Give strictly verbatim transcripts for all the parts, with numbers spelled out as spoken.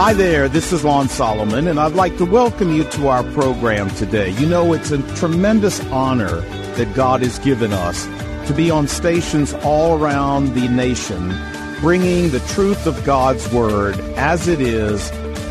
Hi there, this is Lon Solomon, and I'd like to welcome you to our program today. You know, it's a tremendous honor that God has given us to be on stations all around the nation, bringing the truth of God's Word as it is,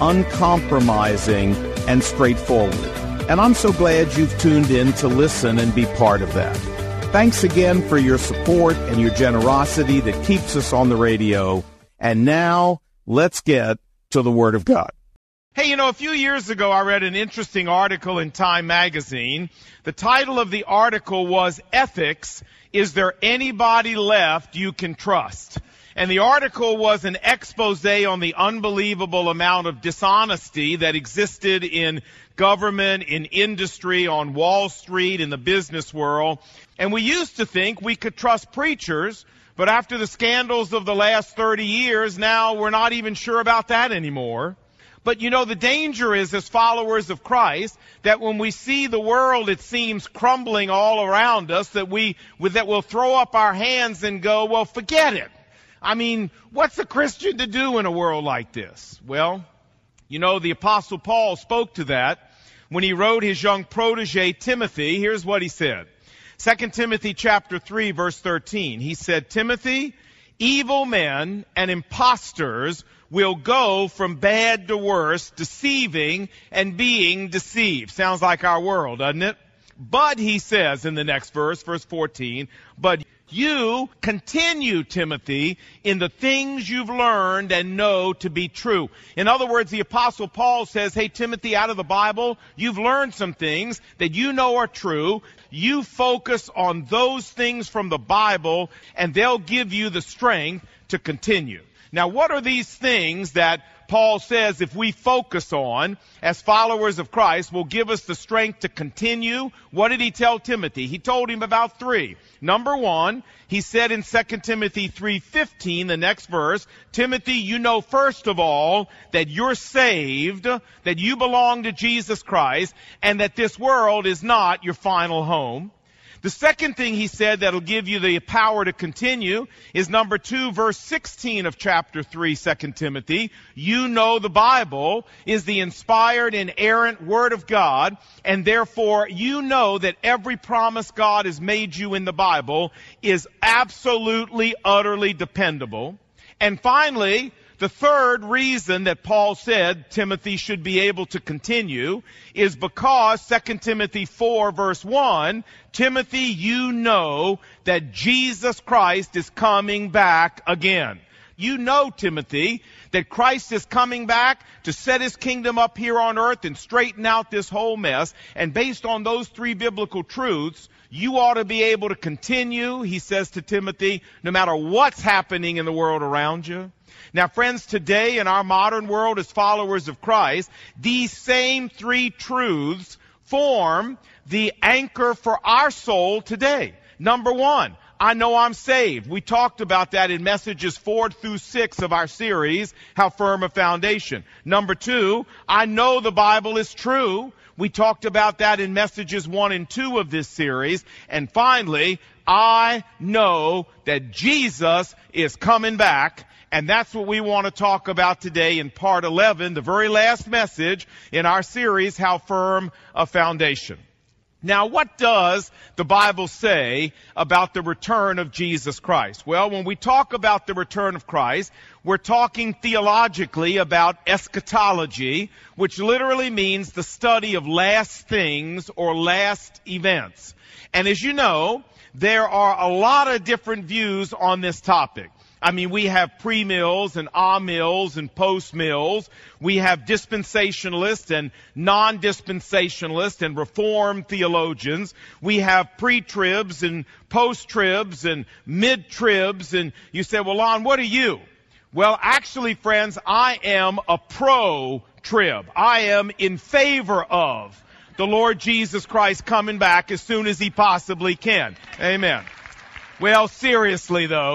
uncompromising and straightforward. And I'm so glad you've tuned in to listen and be part of that. Thanks again for your support and your generosity that keeps us on the radio. And now, let's get to the Word of God. Hey, you know, a few years ago I read an interesting article in Time magazine. The title of the article was Ethics, Is There Anybody Left You Can Trust? And the article was an expose on the unbelievable amount of dishonesty that existed in government, in industry, on Wall Street, in the business world. And we used to think we could trust preachers, but after the scandals of the last thirty years, now we're not even sure about that anymore. But you know, the danger is, as followers of Christ, that when we see the world, it seems, crumbling all around us, that we, that we'll throw up our hands and go, well, forget it. I mean, what's a Christian to do in a world like this? Well, you know, the Apostle Paul spoke to that when he wrote his young protege, Timothy. Here's what he said. Second Timothy chapter three, verse thirteen. He said, Timothy, evil men and impostors will go from bad to worse, deceiving and being deceived. Sounds like our world, doesn't it? But, he says in the next verse, verse fourteen, but you continue, Timothy, in the things you've learned and know to be true. In other words, the Apostle Paul says, hey, Timothy, out of the Bible, you've learned some things that you know are true. You focus on those things from the Bible, and they'll give you the strength to continue. Now, what are these things that Paul says if we focus on as followers of Christ will give us the strength to continue? What did he tell Timothy? He told him about three. Number one, he said in Second Timothy three fifteen, the next verse, Timothy, you know first of all that you're saved, that you belong to Jesus Christ, and that this world is not your final home. The second thing he said that'll give you the power to continue is number two, verse sixteen of chapter three, Second Timothy. You know the Bible is the inspired, inerrant Word of God, and therefore you know that every promise God has made you in the Bible is absolutely, utterly dependable. And finally, the third reason that Paul said Timothy should be able to continue is because Second Timothy four verse one, Timothy, you know that Jesus Christ is coming back again. You know, Timothy, that Christ is coming back to set his kingdom up here on earth and straighten out this whole mess. And based on those three biblical truths, you ought to be able to continue, he says to Timothy, no matter what's happening in the world around you. Now, friends, today in our modern world as followers of Christ, these same three truths form the anchor for our soul today. Number one, I know I'm saved. We talked about that in messages four through six of our series, How Firm a Foundation. Number two, I know the Bible is true. We talked about that in messages one and two of this series. And finally, I know that Jesus is coming back. And that's what we want to talk about today in part eleven, the very last message in our series, How Firm a Foundation. Now, what does the Bible say about the return of Jesus Christ? Well, when we talk about the return of Christ, we're talking theologically about eschatology, which literally means the study of last things or last events. And as you know, there are a lot of different views on this topic. I mean, we have pre-mills and ah-mills and post-mills. We have dispensationalists and non-dispensationalists and reformed theologians. We have pre-tribs and post-tribs and mid-tribs. And you say, well, Lon, what are you? Well, actually, friends, I am a pro-trib. I am in favor of the Lord Jesus Christ coming back as soon as he possibly can. Amen. Well, seriously, though,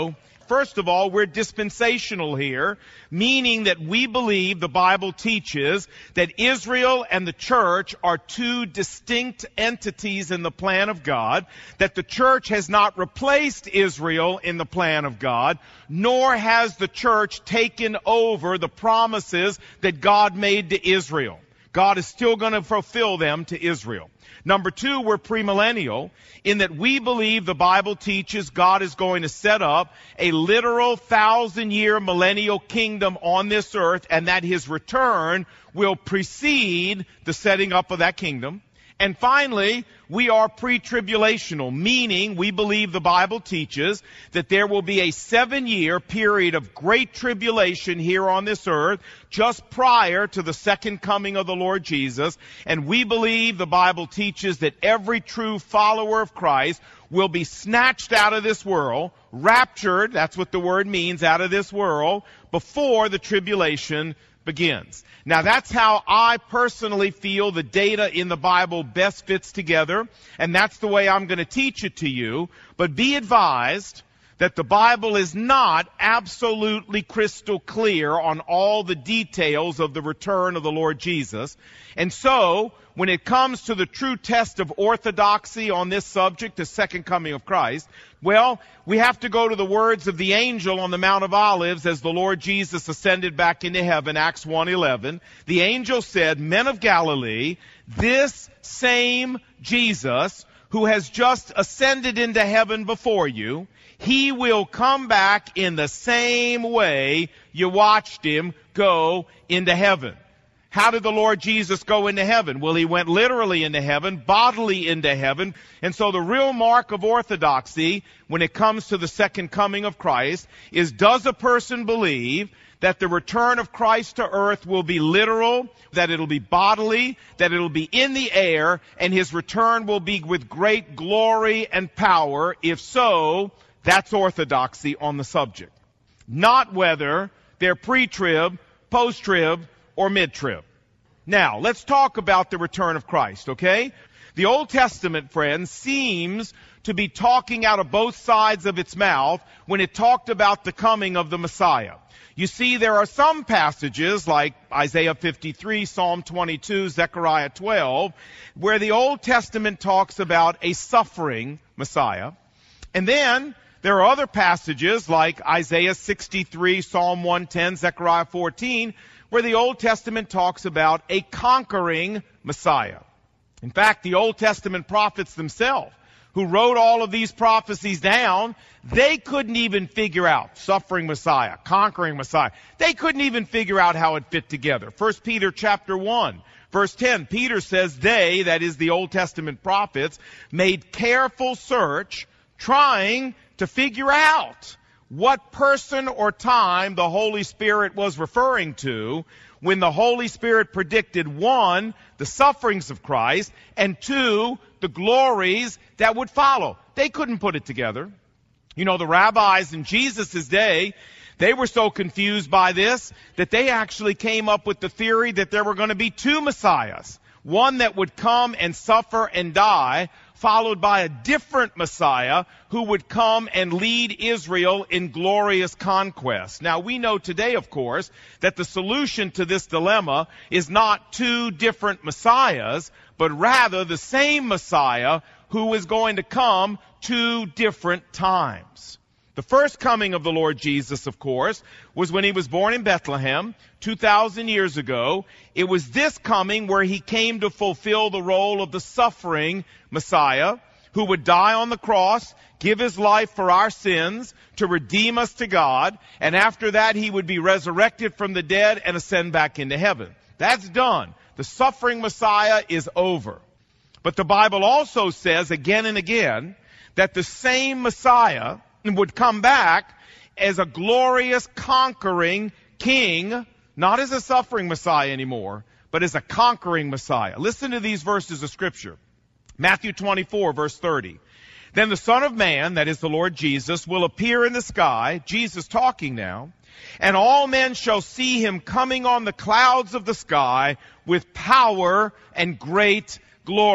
First of all, we're dispensational here, meaning that we believe the Bible teaches that Israel and the church are two distinct entities in the plan of God, that the church has not replaced Israel in the plan of God, nor has the church taken over the promises that God made to Israel. God is still going to fulfill them to Israel. Number two, we're premillennial in that we believe the Bible teaches God is going to set up a literal thousand-year millennial kingdom on this earth and that his return will precede the setting up of that kingdom. And finally, we are pre-tribulational, meaning we believe the Bible teaches that there will be a seven-year period of great tribulation here on this earth just prior to the second coming of the Lord Jesus. And we believe the Bible teaches that every true follower of Christ will be snatched out of this world, raptured, that's what the word means, out of this world, before the tribulation begins. Now that's how I personally feel the data in the Bible best fits together, and that's the way I'm going to teach it to you. But be advised that the Bible is not absolutely crystal clear on all the details of the return of the Lord Jesus. And so, when it comes to the true test of orthodoxy on this subject, the second coming of Christ, well, we have to go to the words of the angel on the Mount of Olives as the Lord Jesus ascended back into heaven, Acts one eleven. The angel said, "Men of Galilee, this same Jesus who has just ascended into heaven before you, he will come back in the same way you watched him go into heaven." How did the Lord Jesus go into heaven? Well, he went literally into heaven, bodily into heaven. And so the real mark of orthodoxy when it comes to the second coming of Christ is, does a person believe that the return of Christ to earth will be literal, that it'll be bodily, that it'll be in the air, and his return will be with great glory and power? If so, that's orthodoxy on the subject. Not whether they're pre-trib, post-trib, or mid-trib. Now, let's talk about the return of Christ, okay? The Old Testament, friends, seems to be talking out of both sides of its mouth when it talked about the coming of the Messiah. You see, there are some passages like Isaiah fifty-three, Psalm twenty-two, Zechariah twelve, where the Old Testament talks about a suffering Messiah. And then there are other passages like Isaiah sixty-three, Psalm one ten, Zechariah fourteen, where the Old Testament talks about a conquering Messiah. In fact, the Old Testament prophets themselves, who wrote all of these prophecies down, they couldn't even figure out suffering Messiah, conquering Messiah. They couldn't even figure out how it fit together. First Peter chapter one, verse ten, Peter says they, that is the Old Testament prophets, made careful search, trying to figure out what person or time the Holy Spirit was referring to when the Holy Spirit predicted, one, the sufferings of Christ, and two, the glories that would follow. They couldn't put it together. You know, the rabbis in Jesus' day, they were so confused by this that they actually came up with the theory that there were going to be two Messiahs. One that would come and suffer and die, followed by a different Messiah who would come and lead Israel in glorious conquest. Now, we know today, of course, that the solution to this dilemma is not two different Messiahs, but rather the same Messiah who is going to come two different times. The first coming of the Lord Jesus, of course, was when he was born in Bethlehem two thousand years ago. It was this coming where he came to fulfill the role of the suffering Messiah who would die on the cross, give his life for our sins to redeem us to God, and after that he would be resurrected from the dead and ascend back into heaven. That's done. The suffering Messiah is over. But the Bible also says again and again that the same Messiah would come back as a glorious conquering king, not as a suffering Messiah anymore, but as a conquering Messiah. Listen to these verses of Scripture. Matthew twenty-four, verse thirty. Then the Son of Man, that is the Lord Jesus, will appear in the sky, Jesus talking now, and all men shall see him coming on the clouds of the sky with power and great glory.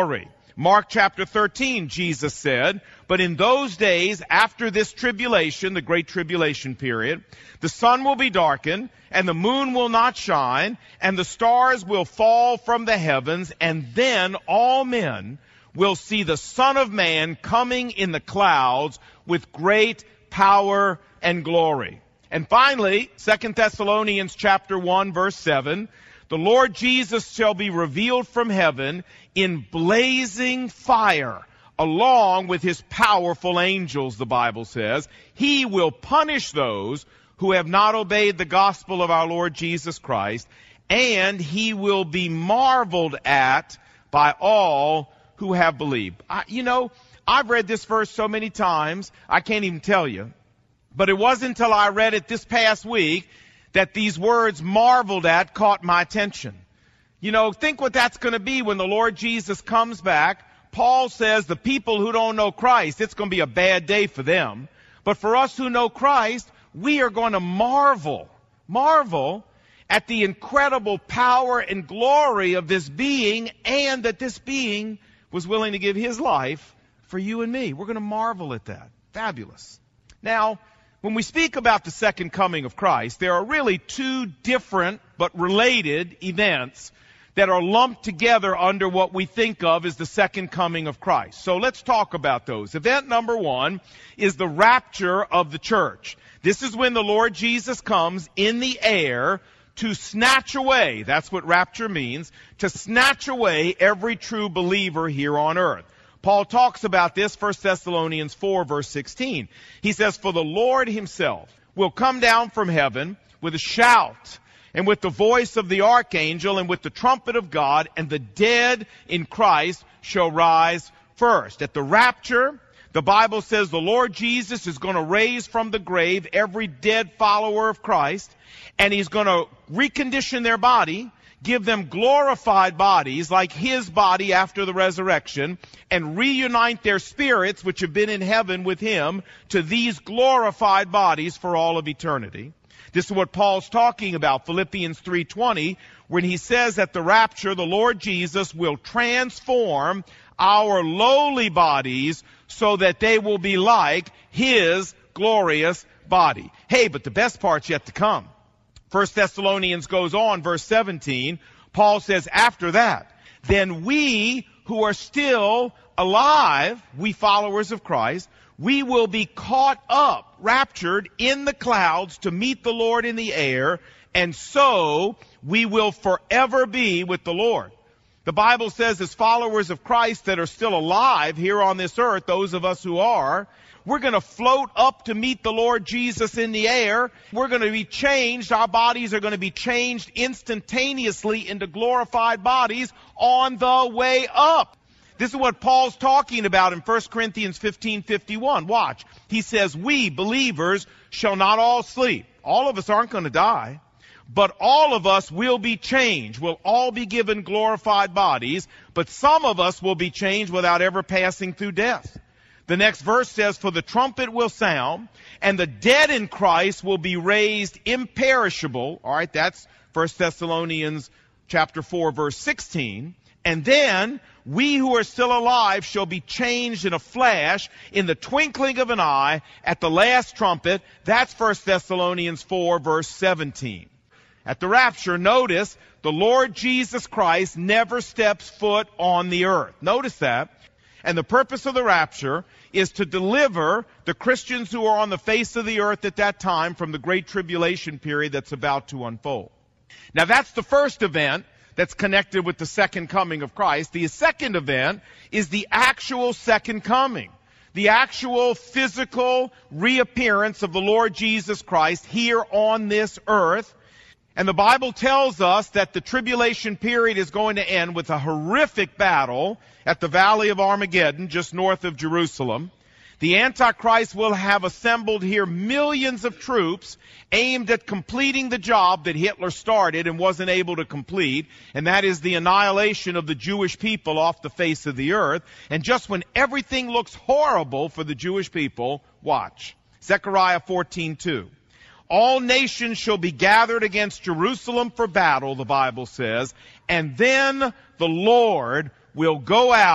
Mark chapter thirteen, Jesus said, "But in those days, after this tribulation," the great tribulation period, "the sun will be darkened, and the moon will not shine, and the stars will fall from the heavens, and then all men will see the Son of Man coming in the clouds with great power and glory." And finally, Second Thessalonians chapter one, verse seven, "The Lord Jesus shall be revealed from heaven in blazing fire, along with his powerful angels," the Bible says. "He will punish those who have not obeyed the gospel of our Lord Jesus Christ, and he will be marveled at by all who have believed." I, you know, I've read this verse so many times, I can't even tell you. But it wasn't until I read it this past week that these words "marveled at" caught my attention. You know, think what that's going to be when the Lord Jesus comes back. Paul says the people who don't know Christ, it's going to be a bad day for them. But for us who know Christ, we are going to marvel, marvel at the incredible power and glory of this being, and that this being was willing to give his life for you and me. We're going to marvel at that. Fabulous. Now, when we speak about the second coming of Christ, there are really two different but related events that are lumped together under what we think of as the second coming of Christ. So let's talk about those. Event number one is the rapture of the church. This is when the Lord Jesus comes in the air to snatch away, that's what rapture means, to snatch away every true believer here on earth. Paul talks about this, First Thessalonians four, verse sixteen. He says, "For the Lord himself will come down from heaven with a shout, and with the voice of the archangel, and with the trumpet of God, and the dead in Christ shall rise first." At the rapture, the Bible says the Lord Jesus is going to raise from the grave every dead follower of Christ, and he's going to recondition their body, give them glorified bodies like his body after the resurrection, and reunite their spirits, which have been in heaven with him, to these glorified bodies for all of eternity. This is what Paul's talking about, Philippians three twenty, when he says at the rapture, the Lord Jesus will transform our lowly bodies so that they will be like his glorious body. Hey, but the best part's yet to come. First Thessalonians goes on, verse seventeen, Paul says, "After that, then we who are still alive, we followers of Christ, we will be caught up, raptured in the clouds to meet the Lord in the air, and so we will forever be with the Lord." The Bible says as followers of Christ that are still alive here on this earth, those of us who are, we're going to float up to meet the Lord Jesus in the air. We're going to be changed. Our bodies are going to be changed instantaneously into glorified bodies on the way up. This is what Paul's talking about in First Corinthians fifteen fifty-one. Watch. He says, "We, believers, shall not all sleep." All of us aren't going to die. "But all of us will be changed." We'll all be given glorified bodies. But some of us will be changed without ever passing through death. The next verse says, "For the trumpet will sound, and the dead in Christ will be raised imperishable." All right, that's First Thessalonians chapter four, verse sixteen. "And then we who are still alive shall be changed in a flash, in the twinkling of an eye, at the last trumpet." That's First Thessalonians four, verse seventeen. At the rapture, notice, the Lord Jesus Christ never steps foot on the earth. Notice that. And the purpose of the rapture is to deliver the Christians who are on the face of the earth at that time from the great tribulation period that's about to unfold. Now that's the first event that's connected with the second coming of Christ. The second event is the actual second coming, the actual physical reappearance of the Lord Jesus Christ here on this earth. And the Bible tells us that the tribulation period is going to end with a horrific battle at the Valley of Armageddon, just north of Jerusalem. The Antichrist will have assembled here millions of troops aimed at completing the job that Hitler started and wasn't able to complete, and that is the annihilation of the Jewish people off the face of the earth. And just when everything looks horrible for the Jewish people, watch. Zechariah fourteen two. "All nations shall be gathered against Jerusalem for battle," the Bible says, "and then the Lord will go out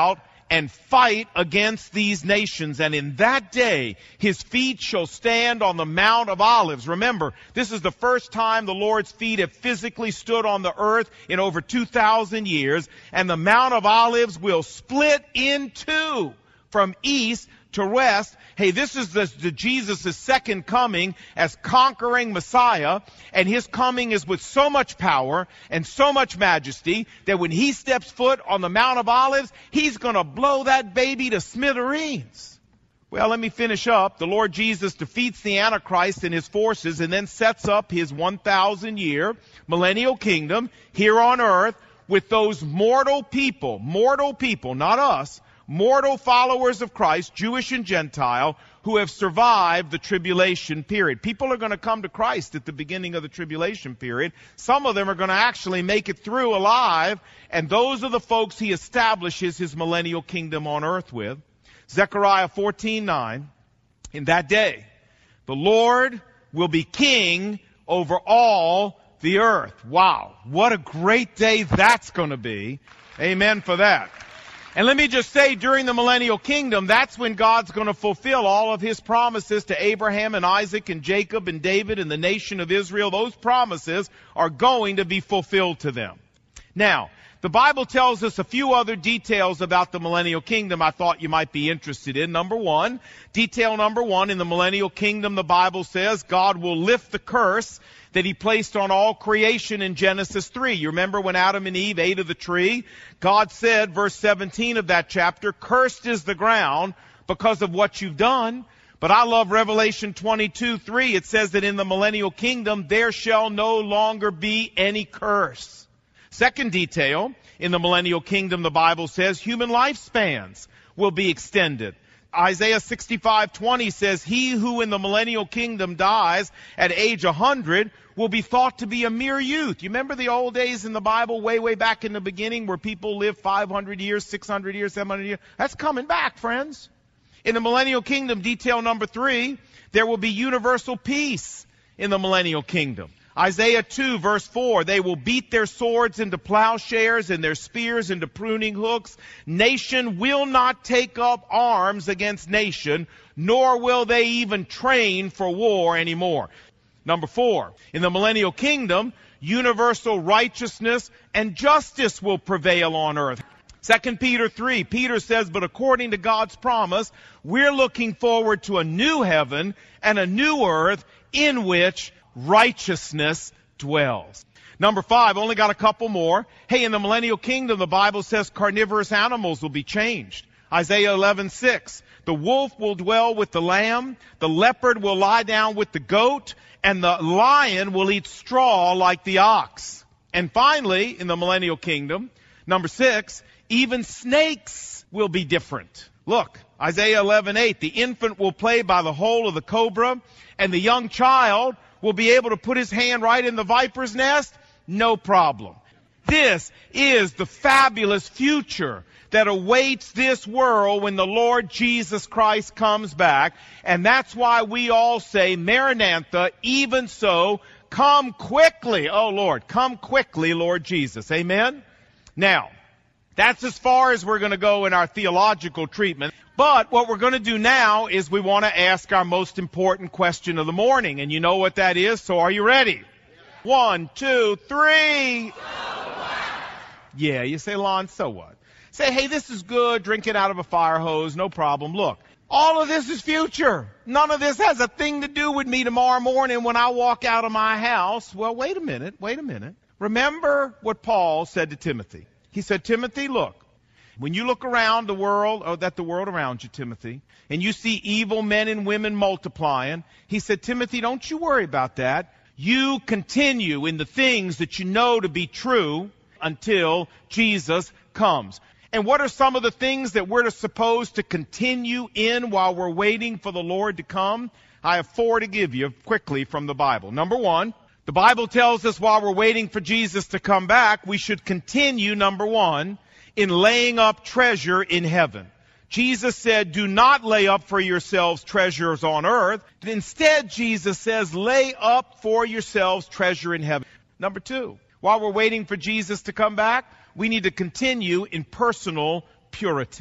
and fight against these nations. And in that day, his feet shall stand on the Mount of Olives. Remember, this is the first time the Lord's feet have physically stood on the earth in over two thousand years. And the Mount of Olives will split in two from east to west. Hey, this is the, the Jesus' second coming as conquering Messiah, and his coming is with so much power and so much majesty that when he steps foot on the Mount of Olives, he's going to blow that baby to smithereens. Well, let me finish up. The Lord Jesus defeats the Antichrist and his forces and then sets up his one thousand year millennial kingdom here on earth with those mortal people, mortal people, not us, mortal followers of Christ, Jewish and Gentile, who have survived the tribulation period. People are going to come to Christ at the beginning of the tribulation period. Some of them are going to actually make it through alive, and those are the folks he establishes his millennial kingdom on earth with. Zechariah fourteen nine, in that day, the Lord will be king over all the earth. Wow, what a great day that's going to be. Amen for that. And let me just say, during the millennial kingdom, that's when God's going to fulfill all of his promises to Abraham and Isaac and Jacob and David and the nation of Israel. Those promises are going to be fulfilled to them. Now, the Bible tells us a few other details about the millennial kingdom I thought you might be interested in. Number one, detail number one, in the millennial kingdom, the Bible says God will lift the curse that he placed on all creation in Genesis three. You remember when Adam and Eve ate of the tree? God said, verse seventeen of that chapter, cursed is the ground because of what you've done. But I love Revelation twenty-two three. It says that in the millennial kingdom there shall no longer be any curse. Second detail, in the millennial kingdom, the Bible says human lifespans will be extended. Isaiah sixty-five twenty says, he who in the millennial kingdom dies at age one hundred will be thought to be a mere youth. You remember the old days in the Bible, way, way back in the beginning, where people lived five hundred years, six hundred years, seven hundred years? That's coming back, friends. In the millennial kingdom, detail number three, there will be universal peace in the millennial kingdom. Isaiah two, verse four, they will beat their swords into plowshares and their spears into pruning hooks. Nation will not take up arms against nation, nor will they even train for war anymore. Number four, in the millennial kingdom, universal righteousness and justice will prevail on earth. Second Peter three, Peter says, but according to God's promise, we're looking forward to a new heaven and a new earth in which righteousness dwells. Number five, only got a couple more. Hey, in the millennial kingdom, the Bible says carnivorous animals will be changed. Isaiah eleven six, the wolf will dwell with the lamb, the leopard will lie down with the goat, and the lion will eat straw like the ox. And finally, in the millennial kingdom, number six, even snakes will be different. Look, Isaiah eleven eight, the infant will play by the hole of the cobra, and the young child will be able to put his hand right in the viper's nest, no problem. This is the fabulous future that awaits this world when the Lord Jesus Christ comes back. And that's why we all say, Maranatha, even so, come quickly. Oh Lord, come quickly, Lord Jesus. Amen? Now, that's as far as we're going to go in our theological treatment. But what we're going to do now is we want to ask our most important question of the morning. And you know what that is, so are you ready? One, two, three. So what? Yeah, you say, Lon, so what? Say, hey, this is good, drinking out of a fire hose, no problem. Look, all of this is future. None of this has a thing to do with me tomorrow morning when I walk out of my house. Well, wait a minute, wait a minute. Remember what Paul said to Timothy. He said, Timothy, look, when you look around the world, or that the world around you, Timothy, and you see evil men and women multiplying, he said, Timothy, don't you worry about that. You continue in the things that you know to be true until Jesus comes. And what are some of the things that we're supposed to continue in while we're waiting for the Lord to come? I have four to give you quickly from the Bible. Number one, the Bible tells us while we're waiting for Jesus to come back, we should continue, number one, in laying up treasure in heaven. Jesus said, do not lay up for yourselves treasures on earth. Instead, Jesus says, lay up for yourselves treasure in heaven. Number two, while we're waiting for Jesus to come back, we need to continue in personal purity.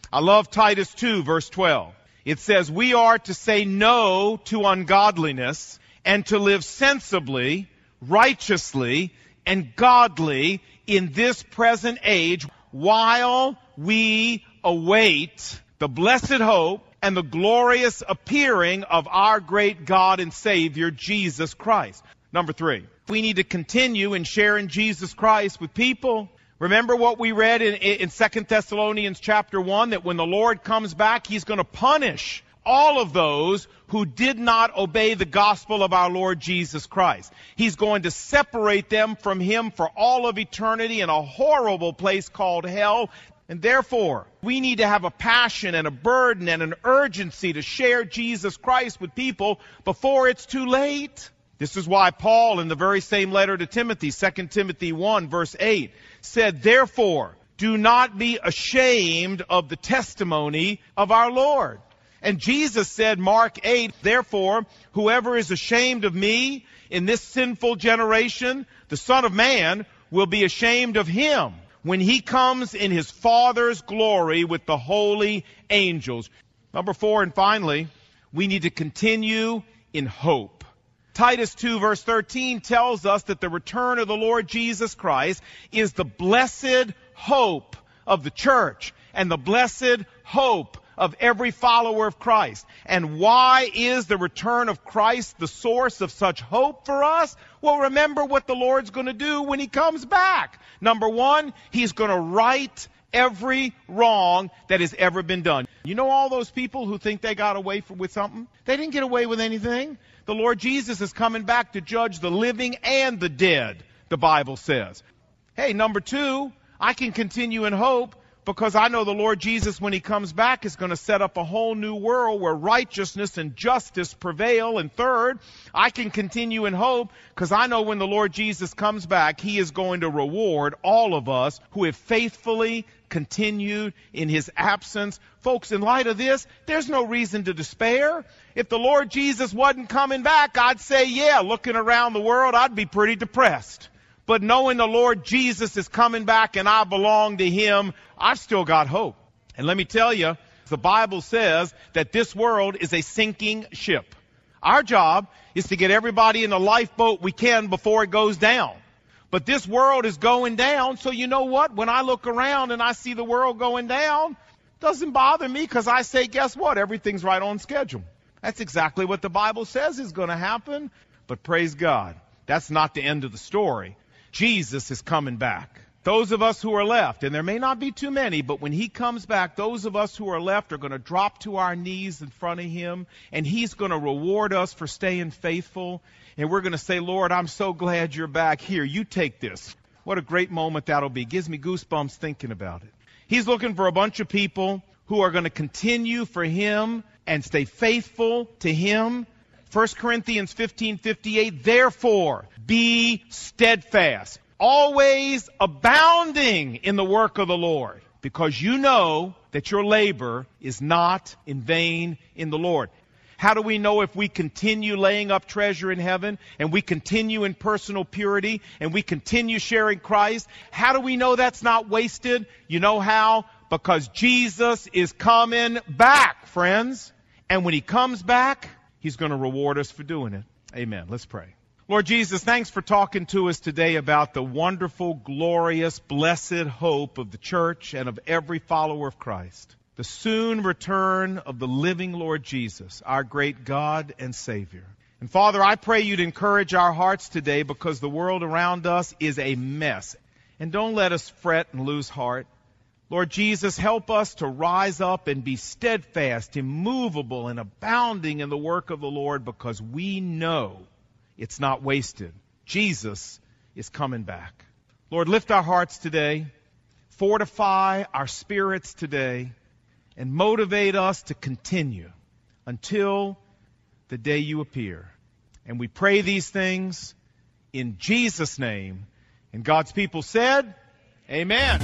I love Titus two, verse twelve. It says, we are to say no to ungodliness and to live sensibly, righteously, and godly in this present age while we await the blessed hope and the glorious appearing of our great God and Savior, Jesus Christ. Number three, we need to continue in sharing Jesus Christ with people. Remember what we read in, in Second Thessalonians chapter one, that when the Lord comes back, He's going to punish all of those who did not obey the gospel of our Lord Jesus Christ. He's going to separate them from Him for all of eternity in a horrible place called hell. And therefore, we need to have a passion and a burden and an urgency to share Jesus Christ with people before it's too late. This is why Paul, in the very same letter to Timothy, Second Timothy one, verse eight, said, therefore, do not be ashamed of the testimony of our Lord. And Jesus said, Mark eight, therefore, whoever is ashamed of me in this sinful generation, the Son of Man will be ashamed of him when He comes in His Father's glory with the holy angels. Number four, and finally, we need to continue in hope. Titus two, verse thirteen tells us that the return of the Lord Jesus Christ is the blessed hope of the church and the blessed hope of every follower of Christ. And why is the return of Christ the source of such hope for us? Well, remember what the Lord's going to do when He comes back. Number one, He's going to right every wrong that has ever been done. You know all those people who think they got away with something? They didn't get away with anything. The Lord Jesus is coming back to judge the living and the dead, the Bible says. Hey, number two, I can continue in hope because I know the Lord Jesus, when He comes back, is going to set up a whole new world where righteousness and justice prevail. And third, I can continue in hope because I know when the Lord Jesus comes back, He is going to reward all of us who have faithfully continued in His absence. Folks, in light of this, there's no reason to despair. If the Lord Jesus wasn't coming back, I'd say, yeah, looking around the world, I'd be pretty depressed. But knowing the Lord Jesus is coming back and I belong to Him, I've still got hope. And let me tell you, the Bible says that this world is a sinking ship. Our job is to get everybody in the lifeboat we can before it goes down. But this world is going down, so you know what? When I look around and I see the world going down, it doesn't bother me because I say, guess what? Everything's right on schedule. That's exactly what the Bible says is going to happen. But praise God, that's not the end of the story. Jesus is coming back. Those of us who are left, and there may not be too many, but when He comes back, those of us who are left are going to drop to our knees in front of Him, and He's going to reward us for staying faithful. And we're going to say, Lord, I'm so glad You're back. Here, you take this. What a great moment that'll be. Gives me goosebumps thinking about it. He's looking for a bunch of people who are going to continue for Him and stay faithful to Him. First Corinthians fifteen fifty-eight, therefore, be steadfast, always abounding in the work of the Lord, because you know that your labor is not in vain in the Lord. How do we know if we continue laying up treasure in heaven and we continue in personal purity and we continue sharing Christ? How do we know that's not wasted? You know how? Because Jesus is coming back, friends. And when He comes back, He's going to reward us for doing it. Amen. Let's pray. Lord Jesus, thanks for talking to us today about the wonderful, glorious, blessed hope of the church and of every follower of Christ. The soon return of the living Lord Jesus, our great God and Savior. And Father, I pray You'd encourage our hearts today because the world around us is a mess. And don't let us fret and lose heart. Lord Jesus, help us to rise up and be steadfast, immovable, and abounding in the work of the Lord because we know it's not wasted. Jesus is coming back. Lord, lift our hearts today, fortify our spirits today, and motivate us to continue until the day You appear. And we pray these things in Jesus' name. And God's people said, Amen.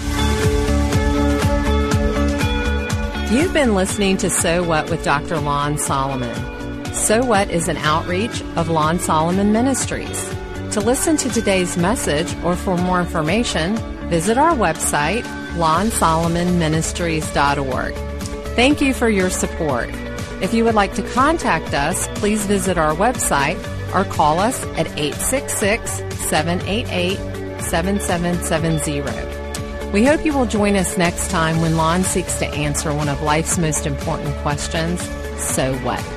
You've been listening to So What with Doctor Lon Solomon. So What is an outreach of Lon Solomon Ministries. To listen to today's message or for more information, visit our website, lon solomon ministries dot org. Thank you for your support. If you would like to contact us, please visit our website or call us at eight six six, seven eight eight, seven seven seven zero. We hope you will join us next time when Lon seeks to answer one of life's most important questions, so what?